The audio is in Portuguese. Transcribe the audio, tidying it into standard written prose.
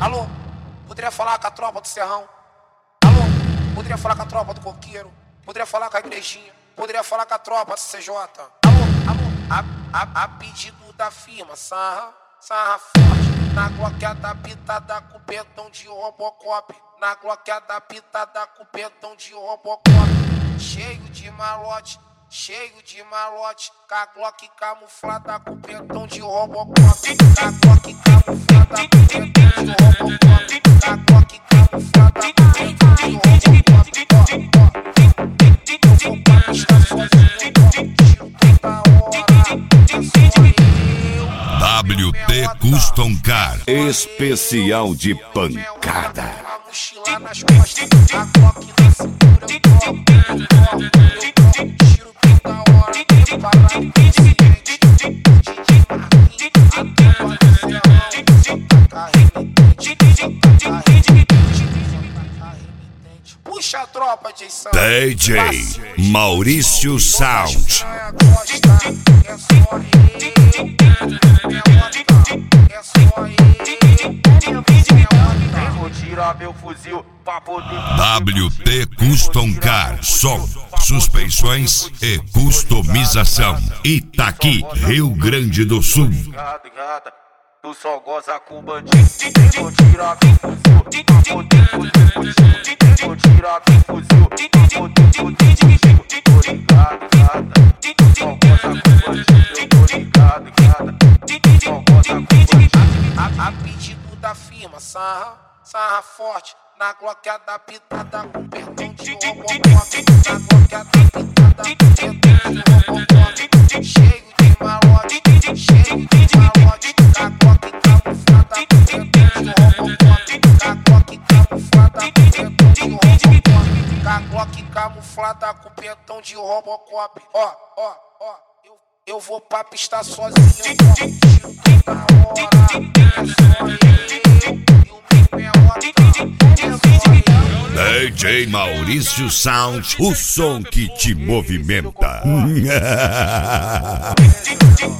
Alô, poderia falar com a tropa do Serrão? Alô, poderia falar com a tropa do Coqueiro? Poderia falar com a igrejinha? Poderia falar com a tropa do CJ? Alô, a pedido da firma, sarra forte. Na gloqueada pitada com petão de Robocop. Na gloqueada pitada com petão de Robocop. Cheio de malote, com a Glock camuflada com petão de Robocop. Com a Glock camuflada com petão de Robocop. Com a Glock camuflada com petão de Robocop. Eu vou pra pista sozinho, tiro toda hora. WT Custom Car, especial de pancada. A mochila nas costas, a Glock na cintura, eu tiro toda hora. Preparado consciente, DJ Marquinhos, puxa a tropa, Jason. DJ Maurício Sound. Vou tirar meu fuzil pra poder. WT Custom Car, som, suspensões e customização. Itaqui, Rio Grande do Sul. Tu só goza com bandido. Vou tirar meu fuzil pra poder foder contigo. Vou tirar meu fuzil pra poder foder contigo. Tô ligado, gata. Tu só goza com bandido. Tô ligado, gata. Tu só goza com bandido. A pedido da firma, sarra forte. Na gloqueada pitada com petão de Robocop. Na gloqueada pitada com petão de Robocop. Cheio de malote, com a Glock camuflada com petão de Robocop. Com a Glock camuflada com petão de Robocop. Com a Glock camuflada com petão de Robocop. Ó, eu vou pra pista sozinho, tiro toda hora. DJ Maurício Sound, o som que te movimenta.